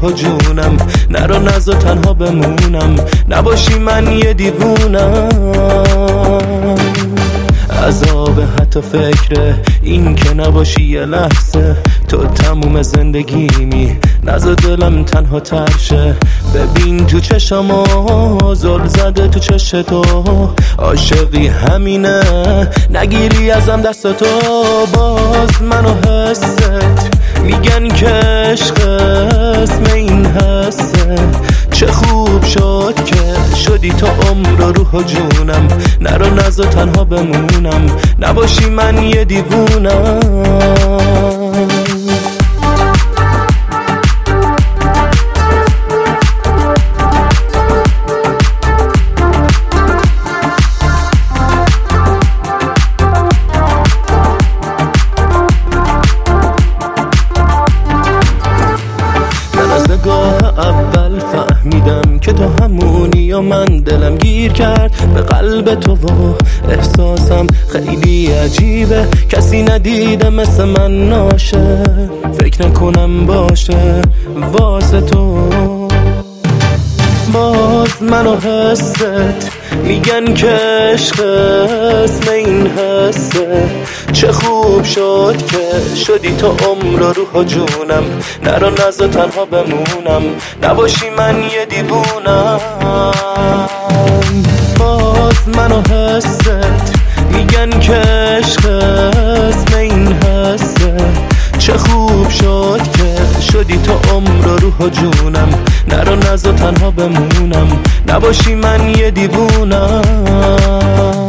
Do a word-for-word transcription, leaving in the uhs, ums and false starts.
و جونم، نرو نزا تنها بمونم، نباشی من یه دیوونم. عذاب حتی فکره این که نباشی یه لحظه، تو تموم زندگیمی، نزا دلم تنها ترشه. ببین تو چشم زل زده تو چش تو، عاشقی همینه نگیری ازم دست تو. باز منو حست میگن که عشق اسم این حسه، چه خوب شد که شدی تو عمر و روح و جونم، نرو نزا تنها بمونم، نباشی من یه دیوونم. اول فهمیدم که تو همونی و من دلم گیر کرد به قلب تو و احساسم خیلی عجیبه، کسی ندیده مثل من ناشه، فکر نکنم باشه واسه تو. باز منو حست میگن که عشق اسم این حسه، چه خوب شد که شدی تو عمر و روح و جونم، نرو نزا تنها بمونم، نباشی من یه دیوونم. باز منو حست میگن که عشق اسم این حسه، چه خوب شد که شدی تو عمر و روح و جونم، نرو نزا تنها بمونم، نباشی من یه دیوونم.